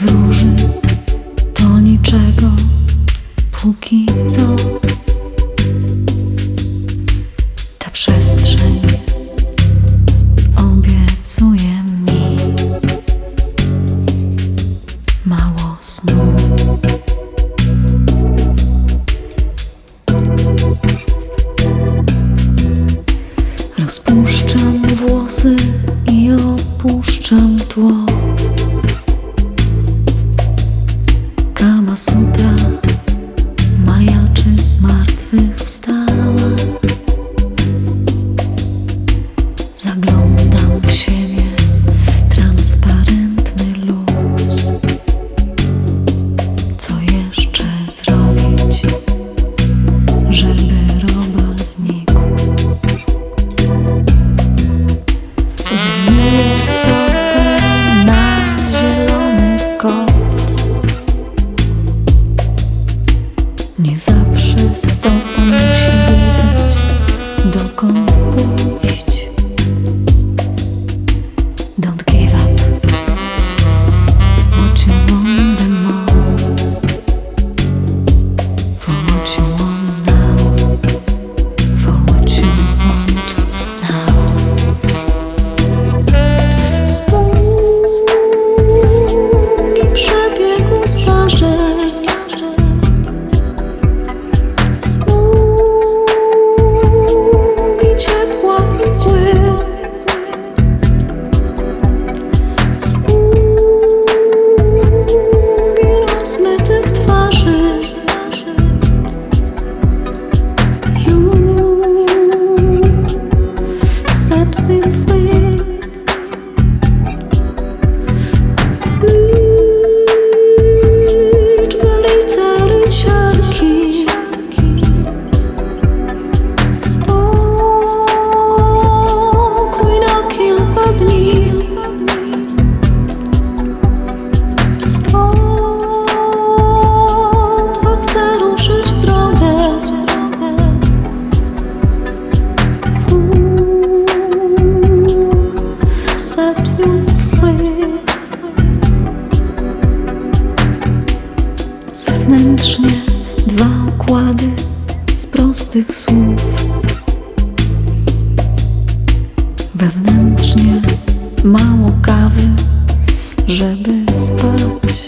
podróży to niczego póki co. Ta przestrzeń obiecuje mi mało snu. Rozpuszczam włosy i opuszczam tło. Kama Sutra majaczy, zmartwychwstała. Zaglądam w siebie, transparentny luz. Co jeszcze zrobić, żeby robal znikł? Wyjmuję stopę na zielony kot. Nie zawsze stopa musi wiedzieć, dokąd pójść. Don't give up what you want the most, for what you want now, for what you want now. Smugi przebiegł starzec. Smugi ciepła i mgły. Smugi rozmytych twarzy. You set me free. Liczby litery ciarki. Spokój na kilka dni. Stopa chce ruszyć w drogę. Set you free. Zewnętrznie dwa układy z prostych słów. Wewnętrznie mało kawy, żeby spać.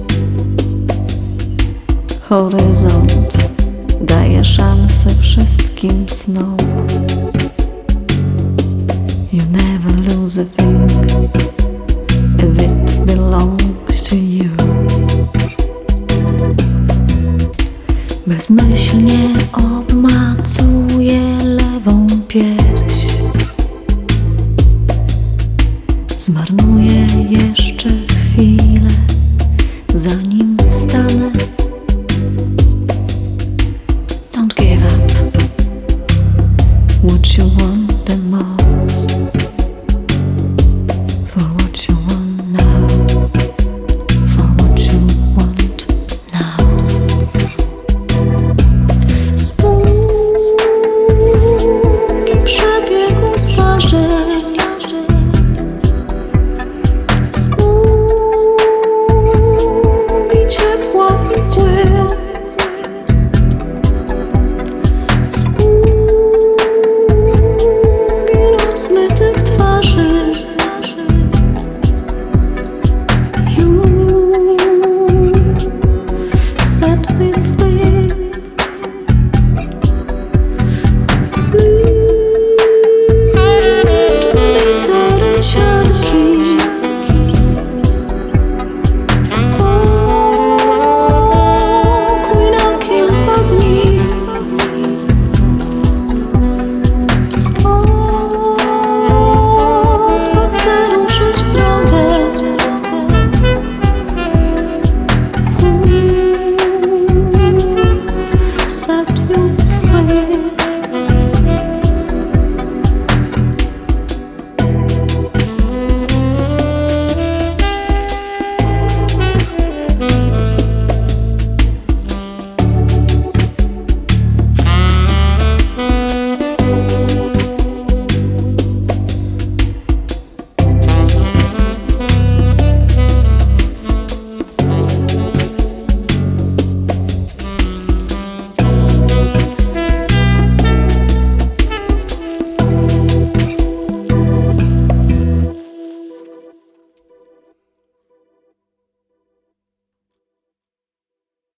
Horyzont daje szansę wszystkim snom. You never lose a thing if it belongs to you. Bezmyślnie obmacuję lewą pierś. Zmarnuję jeszcze chwilę, zanim